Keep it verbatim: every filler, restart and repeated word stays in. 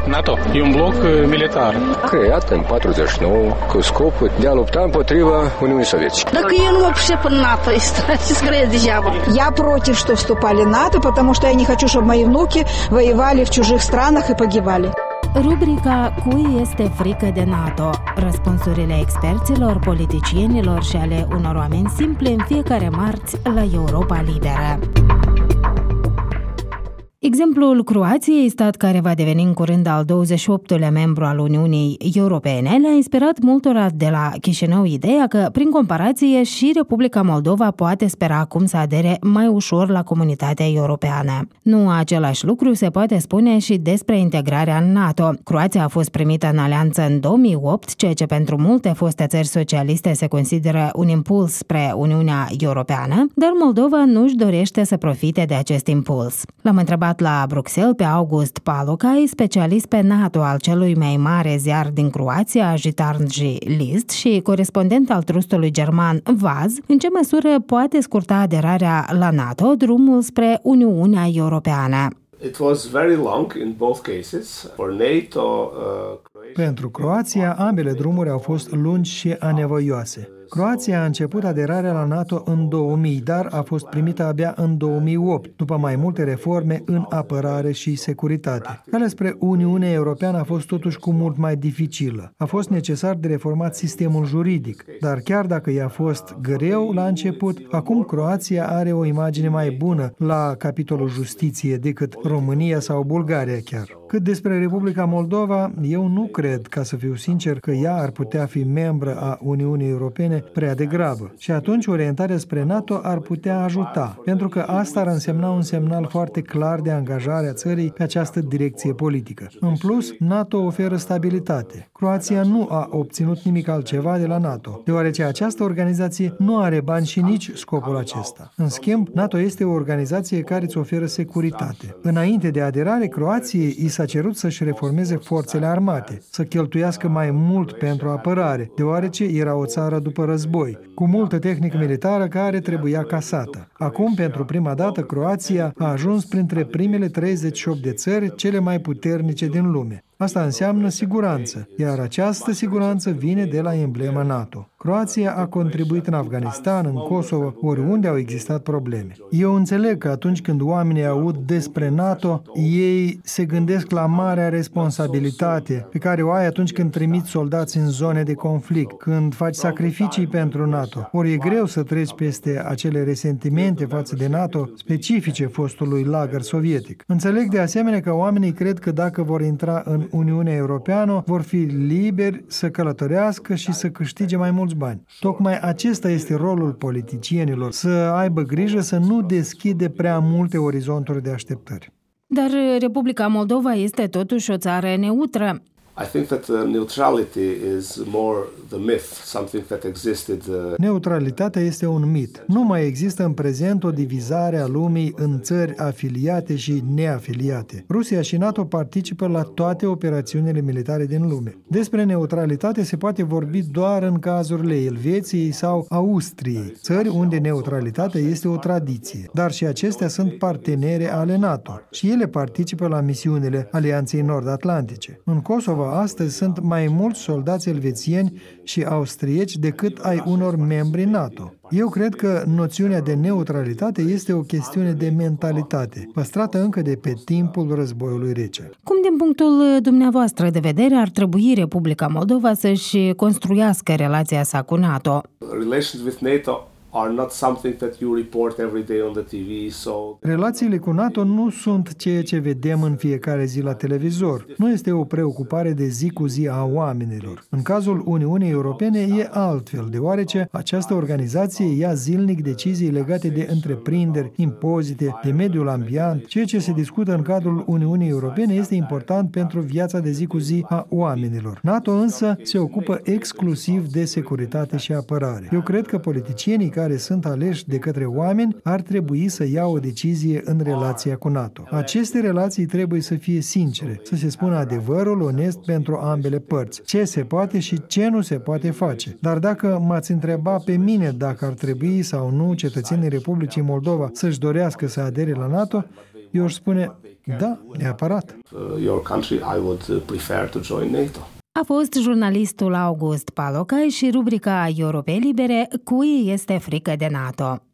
NATO e un bloc militar. Creat în patruzeci și nouă cu scopul de a lupta împotriva Uniunii Sovietice. Dacă eu nu mă pricep în NATO, ce scrie degeaba. Я против, что вступали в НАТО, потому что я не хочу, чтобы мои внуки воевали в чужих странах и погибали. Rubrica Cui este frică de NATO? Răspunsurile experților, politicienilor și ale unor oameni simpli în fiecare marți la Europa Liberă. Exemplul Croației, stat care va deveni în curând al douăzeci și optulea membru al Uniunii Europene, le-a inspirat multora de la Chișinău ideea că, prin comparație, și Republica Moldova poate spera acum să adere mai ușor la comunitatea europeană. Nu același lucru se poate spune și despre integrarea în NATO. Croația a fost primită în alianță în două mii opt, ceea ce pentru multe foste țări socialiste se consideră un impuls spre Uniunea Europeană, dar Moldova nu-și dorește să profite de acest impuls. L-am întrebat la Bruxelles pe August Palucai, specialist pe NATO al celui mai mare ziar din Croația, Jutarnji List, și corespondent al trustului german Vaz, în ce măsură poate scurta aderarea la NATO drumul spre Uniunea Europeană. It was very long in both cases. For NATO, uh, Pentru Croația, ambele drumuri au fost lungi și anevoioase. Croația a început aderarea la NATO în două mii, dar a fost primită abia în două mii opt, după mai multe reforme în apărare și securitate. Calea spre Uniunea Europeană a fost totuși cu mult mai dificilă. A fost necesar de reformat sistemul juridic, dar chiar dacă i-a fost greu la început, acum Croația are o imagine mai bună la capitolul justiție decât România sau Bulgaria chiar. Cât despre Republica Moldova, eu nu cred, ca să fiu sincer, că ea ar putea fi membră a Uniunii Europene prea degrabă. Și atunci orientarea spre NATO ar putea ajuta, pentru că asta ar însemna un semnal foarte clar de angajare a țării pe această direcție politică. În plus, NATO oferă stabilitate. Croația nu a obținut nimic altceva de la NATO, deoarece această organizație nu are bani și nici scopul acesta. În schimb, NATO este o organizație care îți oferă securitate. Înainte de aderare, Croației i s-a cerut să-și reformeze forțele armate, să cheltuiască mai mult pentru apărare, deoarece era o țară după război, cu multă tehnică militară care trebuia casată. Acum, pentru prima dată, Croația a ajuns printre primele treizeci și opt de țări cele mai puternice din lume. Asta înseamnă siguranță, iar această siguranță vine de la emblema NATO. Croația a contribuit în Afganistan, în Kosovo, oriunde au existat probleme. Eu înțeleg că atunci când oamenii aud despre NATO, ei se gândesc la marea responsabilitate pe care o ai atunci când trimiți soldați în zone de conflict, când faci sacrificii pentru NATO. Ori e greu să treci peste acele resentimente față de NATO specifice fostului lagăr sovietic. Înțeleg de asemenea că oamenii cred că dacă vor intra în Uniunea Europeană, vor fi liberi să călătorească și să câștige mai mulți bani. Tocmai acesta este rolul politicienilor, să aibă grijă să nu deschide prea multe orizonturi de așteptări. Dar Republica Moldova este totuși o țară neutră. I think that uh, neutrality is more the myth, something that existed. Uh... Neutralitatea este un mit. Nu mai există în prezent o divizare a lumii în țări afiliate și neafiliate. Rusia și NATO participă la toate operațiunile militare din lume. Despre neutralitate se poate vorbi doar în cazurile Elveției sau Austriei, țări unde neutralitatea este o tradiție. Dar și acestea sunt partenere ale NATO și ele participă la misiunile Alianței Nord-Atlantice. În Kosovo astăzi sunt mai mulți soldați elvețieni și austrieci decât ai unor membri NATO. Eu cred că noțiunea de neutralitate este o chestiune de mentalitate, păstrată încă de pe timpul războiului rece. Cum, din punctul dumneavoastră de vedere, ar trebui Republica Moldova să-și construiască relația sa cu NATO? Relations with NATO are not something that you report every day on the T V, so... Relațiile cu NATO nu sunt ceea ce vedem în fiecare zi la televizor. Nu este o preocupare de zi cu zi a oamenilor. În cazul Uniunii Europene e altfel, deoarece această organizație ia zilnic decizii legate de întreprinderi, impozite, de mediul ambient. Ceea ce se discută în cadrul Uniunii Europene este important pentru viața de zi cu zi a oamenilor. NATO însă se ocupă exclusiv de securitate și apărare. Eu cred că politicienii care sunt aleși de către oameni ar trebui să ia o decizie în relația cu NATO. Aceste relații trebuie să fie sincere, să se spună adevărul onest pentru ambele părți, ce se poate și ce nu se poate face. Dar dacă m-ați întreba pe mine dacă ar trebui sau nu cetățenii Republicii Moldova să-și dorească să adere la NATO, eu aș spune, Da, neapărat. Uh, your country, I would uh, prefer to join NATO. A fost jurnalistul August Palocai și rubrica Europe Libere, cui este frică de NATO.